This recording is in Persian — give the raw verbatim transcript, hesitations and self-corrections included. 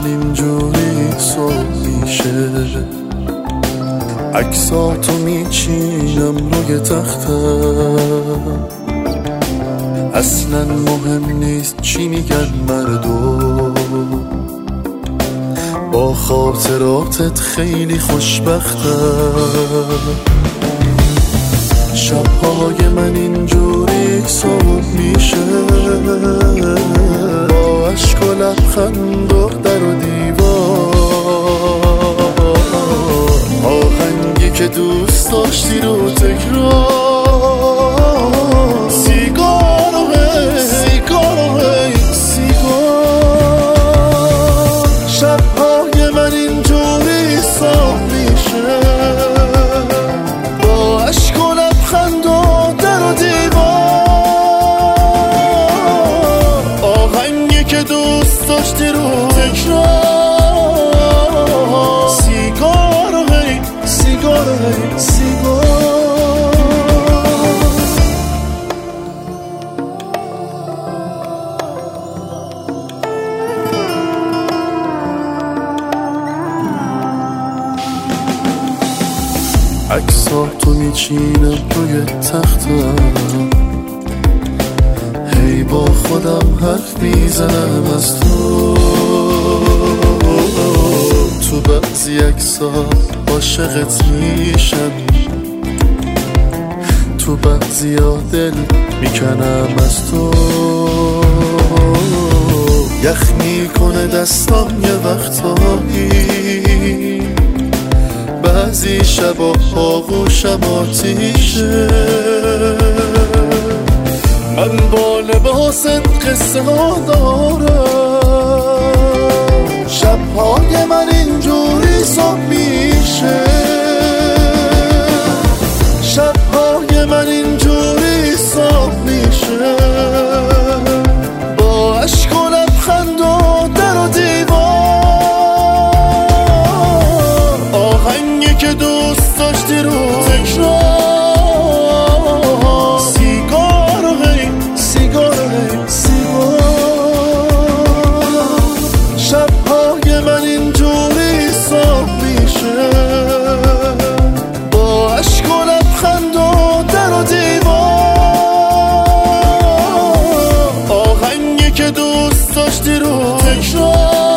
من اینجوری صبح میشه، عکساتو میچینم روی تختم، اصلا مهم نیست چی میگن مردم، با خاطراتت خیلی خوشبختم. شبهای من اینجوری صبح میشه، با عشق و لبخند و در و دیوار، آهنگی که دوست داشتی رو تکرار، سیگار و هی سیگار و هی سیگار. شبهای من اینجوری صبح میشه، با عشق و لبخند و در و دیوار، آهنگی که دوست داشتی رو تکرار، سیگار و هی سیگار و هی سیگار. عکساتو میچینم روی تختم، هی با خودم حرف میزنم از تو. تو بعضی عکسا عاشقت میشم، تو بعضی ها دل میکنم از تو. یخ میکنه دستام یه وقتایی، بعضی شبا آغوشم آتیشه، من با لباست قصه ها دارم. شبهای من اینجوری صبح میشه، شبهای من اینجوری صبح میشه، با عشق و لبخند و در و دیوار، آهنگی که دوست داشتی رو تکرار، سیگار و هی سیگار و هی سیگار. شبهای من اینجوری صبح میشه، با عشق و لبخند و در و دیوار، آهنگی که دوست داشتی رو تکرار.